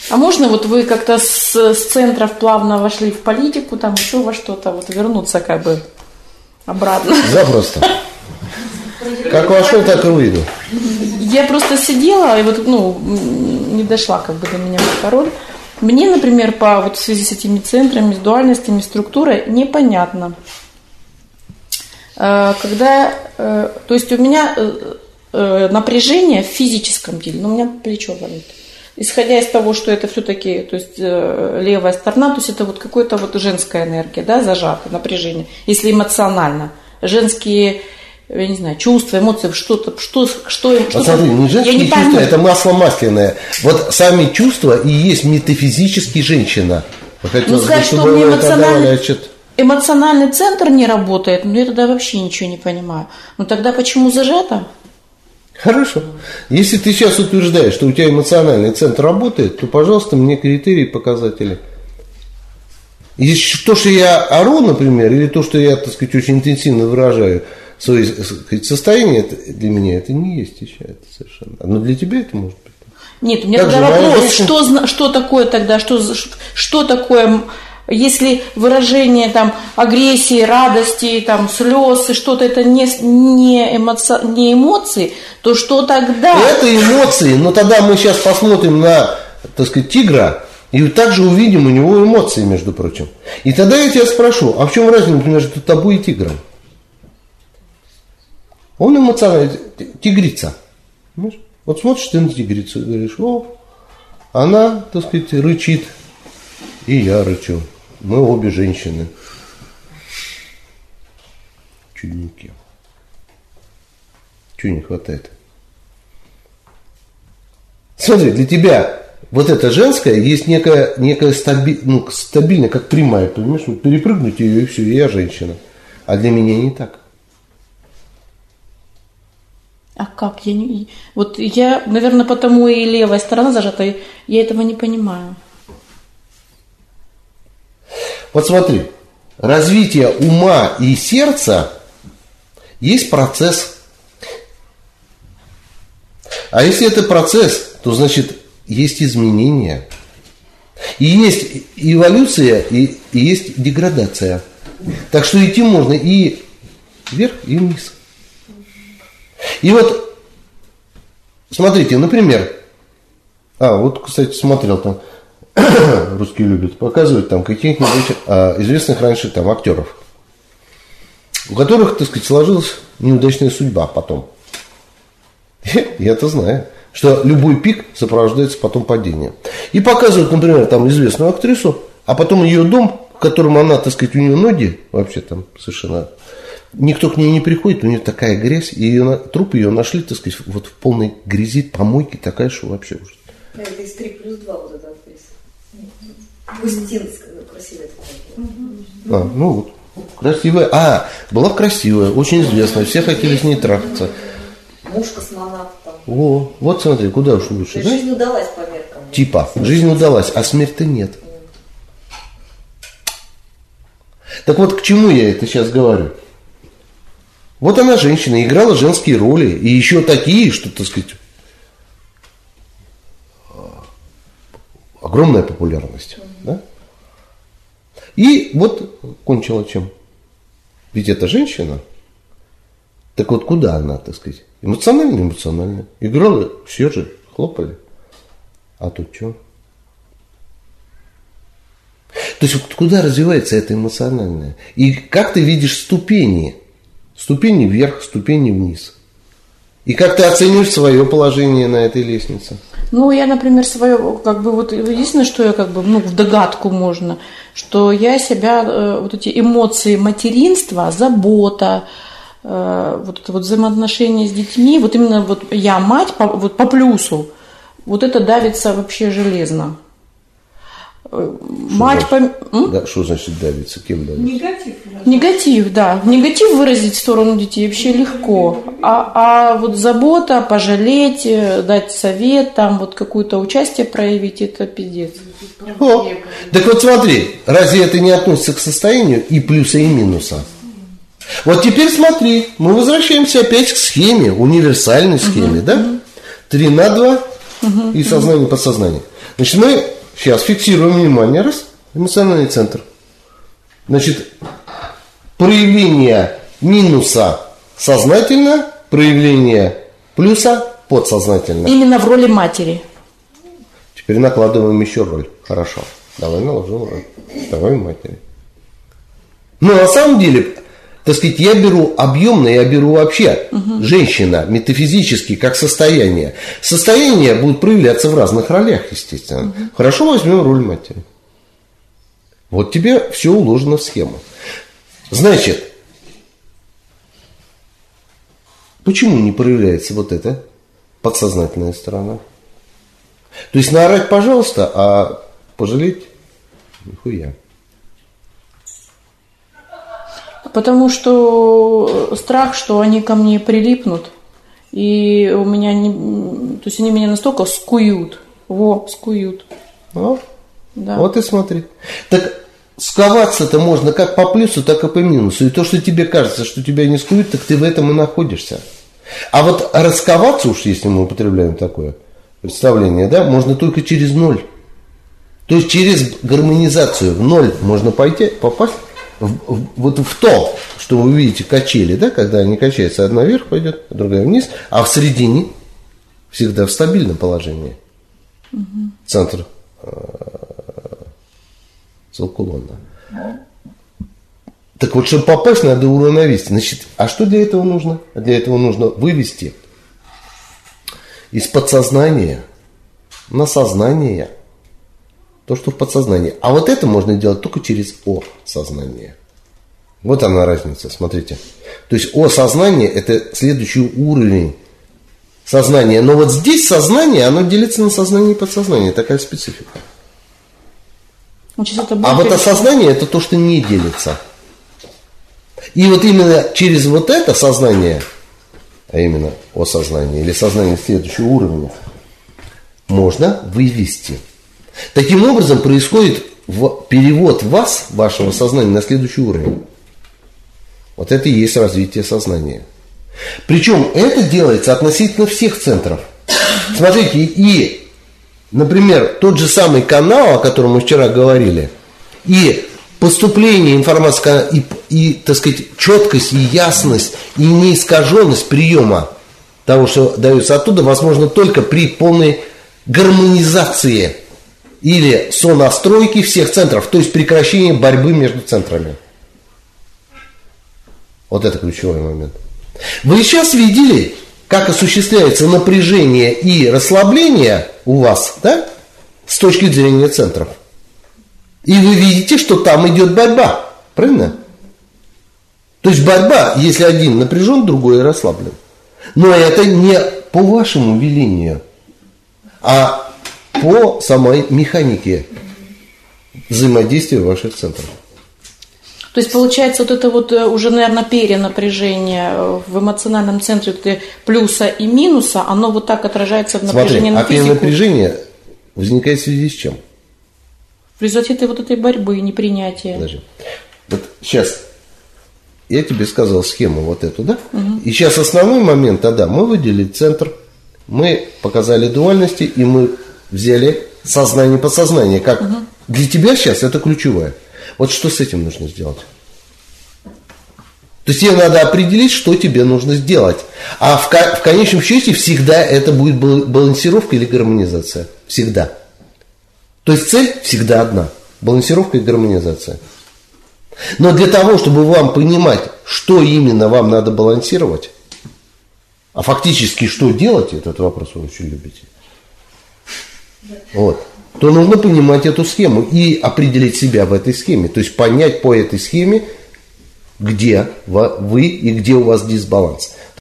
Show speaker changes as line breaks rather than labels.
А можно вот вы как-то с центров плавно вошли в политику, там еще во что-то, вот вернуться как бы обратно?
Запросто. Как вошел, так и выйду.
Я просто сидела, и вот, не дошла как бы до меня пароль. Мне, например, в связи с этими центрами, с дуальностями, структурой непонятно. То есть у меня напряжение в физическом теле, но у меня плечо болит. Исходя из того, что это все-таки, то есть левая сторона, то есть это вот какая-то вот женская энергия, да, зажатое напряжение, если эмоционально. Женские, я не знаю, чувства, эмоции, что-то.
Посмотри, не женские чувства, это масло масляное. Вот сами чувства и есть метафизически женщина.
Сказать, что у меня эмоциональный центр не работает, я тогда вообще ничего не понимаю. Тогда почему зажато?
Хорошо. Если ты сейчас утверждаешь, что у тебя эмоциональный центр работает, то, пожалуйста, мне критерии, показатели. И то, что я ору, например, или то, что я, так сказать, очень интенсивно выражаю свои, так сказать, состояния, это, для меня это не есть еще, это совершенно. Но для тебя это может быть.
Нет, у меня тогда вопрос, что такое тогда, что такое... Если выражение там агрессии, радости, там слез, что-то это не эмоции, то что тогда?
Это эмоции, но тогда мы сейчас посмотрим на, так сказать, тигра и также увидим у него эмоции, между прочим. И тогда я тебя спрошу, а в чем разница между тобой и тигром? Он эмоциональный, тигрица. Понимаешь? Вот смотришь ты на тигрицу и говоришь, она, так сказать, рычит, и я рычу. Мы обе женщины. Чудненькие. Чего не хватает? Смотри, для тебя вот это женское есть некая стабильная, как прямая, понимаешь? Перепрыгнуть ее и все, и я женщина. А для меня не так.
А как? Я, наверное, потому и левая сторона зажата, я этого не понимаю.
Вот смотри, развитие ума и сердца есть процесс. А если это процесс, то значит есть изменения. И есть эволюция, и есть деградация. Так что идти можно и вверх, и вниз. И вот, смотрите, например, вот, кстати, смотрел там, русские любят показывать там каких-нибудь известных раньше там актеров, у которых, так сказать, сложилась неудачная судьба потом. Я это знаю, что любой пик сопровождается потом падением. И показывают, например, там известную актрису, а потом ее дом, в котором она, так сказать, у нее ноги вообще там совершенно... Никто к ней не приходит, у нее такая грязь, и труп ее нашли, так сказать, вот в полной грязи, помойки такая, что вообще уже.
Это из 3+2 вот эта актриса. Густинская, красивая такая.
Вот. Красивая. Была красивая, очень известная. Все хотели с ней трахаться.
Муж космонавт.
Вот смотри, куда уж лучше.
Жизнь удалась по меркам.
Типа, жизнь удалась, а смерть-то нет. Так вот, к чему я это сейчас говорю? Вот она, женщина, играла женские роли. И еще такие, что, так сказать, огромная популярность. Да? И вот кончила чем? Ведь это женщина. Так вот, куда она, так сказать? Эмоционально. Играла, все же хлопали. А тут что? То есть, куда развивается это эмоциональное? И как ты видишь ступени? Ступени вверх, ступени вниз. И как ты оцениваешь свое положение на этой лестнице?
Я, например, свое, единственное, что я в догадку можно, что я себя, вот эти эмоции материнства, забота, вот это вот взаимоотношения с детьми, вот именно вот я мать, по плюсу, вот это давится вообще железно.
Что значит давится? Кем давится?
Негатив, да. Негатив выразить в сторону детей вообще легко. А вот забота, пожалеть, дать совет, там вот какое-то участие проявить, это пиздец.
Так вот смотри, разве это не относится к состоянию и плюса, и минуса? Вот теперь смотри, мы возвращаемся опять к схеме, универсальной схеме, да? 3 на 2 и сознание, подсознание. Значит, мы Сейчас фиксируем внимание. Раз. Эмоциональный центр. Значит, проявление минуса сознательно, проявление плюса подсознательно.
Именно в роли матери.
Теперь накладываем еще роль. Хорошо. Давай наложим роль. Давай матери. Но на самом деле, так сказать, я беру объемно, я беру вообще женщина метафизически как состояние. Состояние будет проявляться в разных ролях, естественно. Хорошо, возьмем роль матери. Вот тебе все уложено в схему. Значит, почему не проявляется вот эта подсознательная сторона? То есть наорать, пожалуйста, а пожалеть нихуя.
Потому что страх, что они ко мне прилипнут, и у меня то есть они меня настолько скуют. Скуют.
А?
Да.
Вот и смотри. Так сковаться-то можно как по плюсу, так и по минусу. И то, что тебе кажется, что тебя не скуют, так ты в этом и находишься. А вот расковаться уж, если мы употребляем такое представление, да, можно только через ноль. То есть через гармонизацию в ноль можно попасть вот в то, что вы видите качели, да, когда они качаются, одна вверх пойдет, другая вниз, а в середине всегда в стабильном положении. Центр циркулона. Так вот, чтобы попасть, надо уравновесить. Значит, а что для этого нужно? Для этого нужно вывести из подсознания на сознание то, что в подсознании. А вот это можно делать только через О-сознание. Вот она разница, смотрите. То есть О-сознание – это следующий уровень сознания. Но вот здесь сознание, оно делится на сознание и подсознание. Такая специфика. А вот осознание – это то, что не делится. И вот именно через вот это сознание, а именно О-сознание или сознание следующего уровня, можно вывести. Таким образом происходит перевод вас, вашего сознания, на следующий уровень. Вот это и есть развитие сознания. Причем это делается относительно всех центров. Смотрите, и, например, тот же самый канал, о котором мы вчера говорили, и поступление информации, и так сказать, четкость, и ясность, и неискаженность приема того, что дается оттуда, возможно только при полной гармонизации или сонастройки всех центров, то есть прекращение борьбы между центрами. Вот это ключевой момент. Вы сейчас видели, как осуществляется напряжение и расслабление у вас, да, с точки зрения центров. И вы видите, что там идет борьба. Правильно? То есть борьба, если один напряжен, другой расслаблен. Но это не по вашему велению, а по самой механике взаимодействия ваших центров.
То есть получается вот это вот уже, наверное, перенапряжение в эмоциональном центре вот плюса и минуса, оно вот так отражается в напряжении на физику.
А перенапряжение возникает в связи с чем?
В результате вот этой борьбы, непринятия.
Подожди. Вот сейчас я тебе сказал схему вот эту, да? Угу. И сейчас основной момент тогда. Мы выделили центр, мы показали дуальности, и мы взяли сознание, подсознание. Как для тебя сейчас это ключевое. Вот что с этим нужно сделать? То есть тебе надо определить, что тебе нужно сделать. А в конечном счете всегда это будет балансировка или гармонизация. Всегда. То есть цель всегда одна. Балансировка и гармонизация. Но для того, чтобы вам понимать, что именно вам надо балансировать, а фактически что делать, этот вопрос вы очень любите, вот, то нужно понимать эту схему и определить себя в этой схеме. То есть понять по этой схеме, где вы и где у вас дисбаланс.